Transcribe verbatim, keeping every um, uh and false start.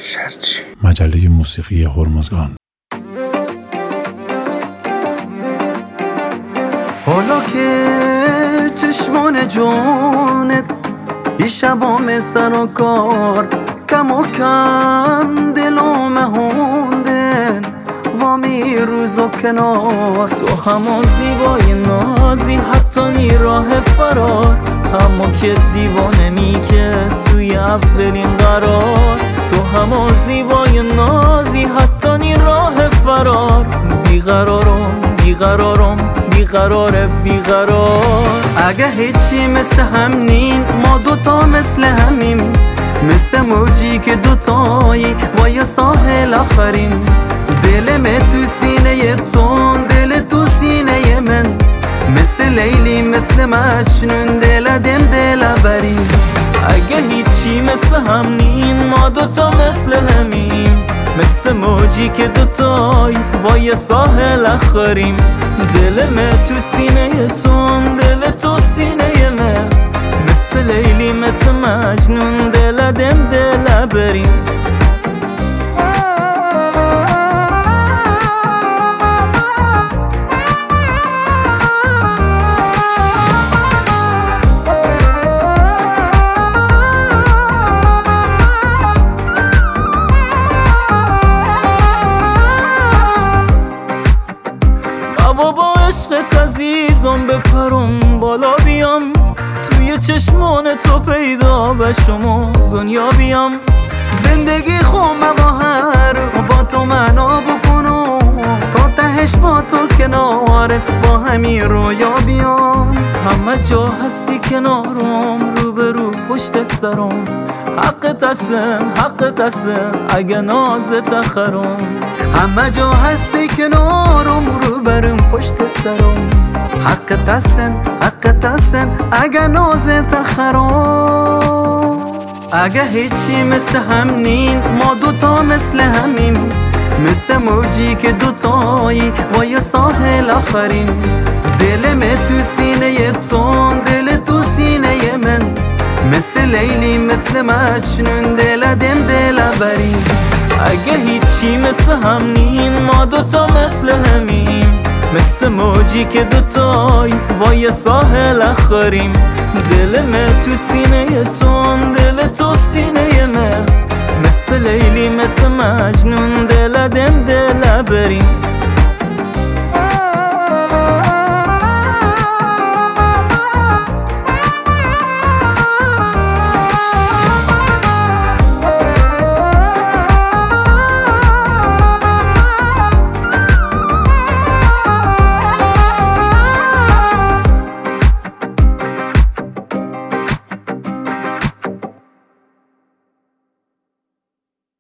شرچی مجله موسیقی هرمزگان. حالا که چشمان جونت ای شبام سر و کار کم و کم دلوم هوندن وامی روز و کنار، تو همون زیبای نازی حتی نی راه فرار، همون که دیوانه می که توی اولین قرار، تو همون زیبای نازی حتی نی راه فرار، بیقرارم بیقرارم بیقرار بیقرار. اگه هیچی مثل هم نین ما دوتا مثل همیم، مثل موجی که دوتایی با یه ساحل آخریم، دل من تو سینه تون دل تو سینه من، مثل لیلی مثل مجنون دل دم دل بریم. اگه هیچی مثل هم نین ما دوتا مثل همیم، مثل موجی که دوتایی با یه ساحل آخریم، دل من تو سینه تون دل تو سینه من، مثل لیلی مثل مجنون دل دم دل بریم. و با عشقت عزیزم بپرم بالا بیام، توی چشمان تو پیدا بشم و دنیا بیام، زندگی خومه با هر با تو معنا بکنم، تا تهش با تو کنارت با همین رویا بیام. همه جا هستی کنارم رو به رو پشت سرم، حق هستن حق هستن اگه نازت خرم، همه جا هستی کنارم رو برم پشت سرم، حق هستن حق هستن اگه نازت خرم. اگه هیچی مثل هم نین ما دوتا مثل همیم، مثل موجی که دوتایی با یه ساحل آخریم، دل من تو سینه تون دل تو سینه من، مثل لیلی مثل مجنون دل دم دل بریم. اگه هیچی مثل هم نین ما دوتا مثل همیم، مثل موجی که دوتایی با یه ساحل آخریم، دل من تو سینه تون دل تو سینه من، مثل لیلی مثل مجنون دل دم دل بریم.